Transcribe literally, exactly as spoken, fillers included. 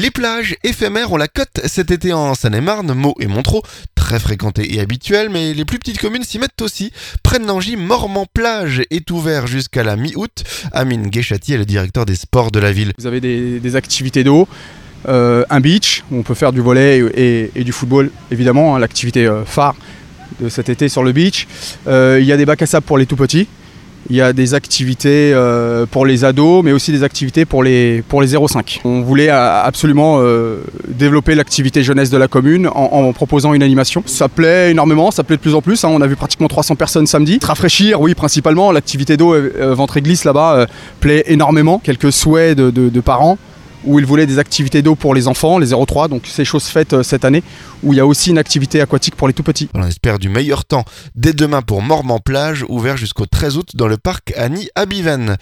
Les plages éphémères ont la cote cet été en Seine-et-Marne, Meaux et Montereau, très fréquentées et habituelles, mais les plus petites communes s'y mettent aussi. Près de Nangy, Mormant-Plage est ouvert jusqu'à la mi-août. Amine Guéchati est le directeur des sports de la ville. Vous avez des, des activités d'eau, euh, un beach où on peut faire du volley et, et du football, évidemment, hein, l'activité euh, phare de cet été sur le beach. Euh, il y a des bacs à sable pour les tout petits. Il y a des activités euh, pour les ados, mais aussi des activités pour les, pour les zéro cinq. On voulait absolument euh, développer l'activité jeunesse de la commune en, en proposant une animation. Ça plaît énormément, ça plaît de plus en plus. Hein. On a vu pratiquement trois cents personnes samedi. Rafraîchir, oui, principalement. L'activité d'eau euh, ventre et glisse là-bas euh, plaît énormément. Quelques souhaits de, de, de parents où ils voulaient des activités d'eau pour les enfants, les zéro trois, donc c'est chose faite euh, cette année, où il y a aussi une activité aquatique pour les tout petits. On espère du meilleur temps dès demain pour Mormant-Plage, ouvert jusqu'au treize août dans le parc Annie à Biven.